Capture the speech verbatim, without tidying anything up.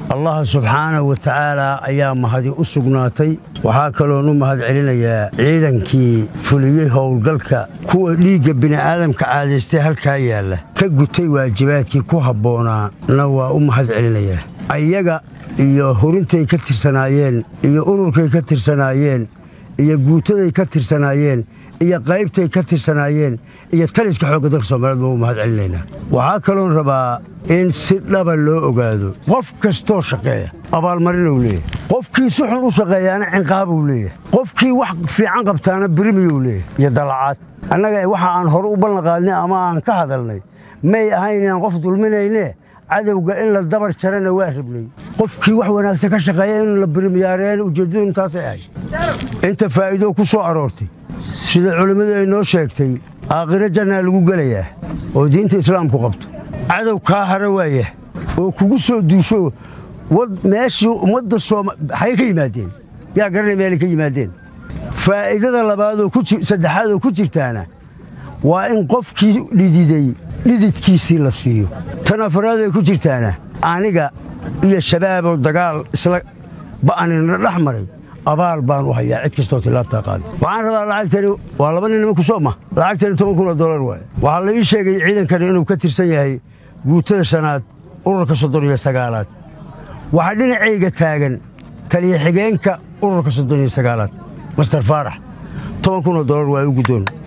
الله سبحانه وتعالى أيام هذه أسقناتي وحاكلوا نم هذا علينا يا عيدا كي فليه والقلك كو ليج بني آدم كعادستي هالكايالة كجوتي واجبات كي كو هبونا نوا أم هذا علينا يا أيجا iyo horintay ka tirsanayeen iyo ururkay ka tirsanayeen iyo guutaday ka tirsanayeen iyo qaybtay ka tirsanayeen iyo taliska xoogga dalka Soomaaliyeed oo mahad celinayna waxa kale oo rabaa in si dhab ah loo ogaado qof kasto shaqeeya abaal marin uu leeyahay qofkii si xun u shaqeeyana cinqaab uu leeyahay qofkii wax fiican qabtaana birimiyo uu leeyahay iyo dalacaad annaga waxa aan hor u ballan qaadnay ama aan ka hadalnay may ahayn in qof dulminayne cadawga in la dabar jarana waa ribnay qofkii wax wanaagsan ka shaqeeyay in la birimiyaareen ujeedadu intaas ay inta faa'iido ku soo aroortay sida culimadu ay noo sheegtay aakhira janna lagu galayaa oo diinta islaamku qabto cadow ka hara waaya oo kugu soo duusho wad meeshii ummadda Soomaaliyeed ka yimaadeen yaa garanay meel ka yimaadeen faa'iidada labaad oo ku saddexaad oo ku jirtaana waa in qofkii dhididay dhididkiisii la siiyo tan afraad ay ku jirtaana aniga iyo shabaab oo dagaal isla baanin dhaxmaray abaal baan u hayaa cid kastoo tilaabta qaad waxaan rabaa lacagtani waa laba nin ku soo ma lacagtani toban kun oo dollar waay waxa la ii sheegay ciidankan inuu ka tirsan yahay guutada shanaad ururka soddon iyo sagaalaad waxa dhinacayga taagan taliye xigeenka ururka soddon iyo sagaalaad Master Farax toban kun oo dollar waa ugu doon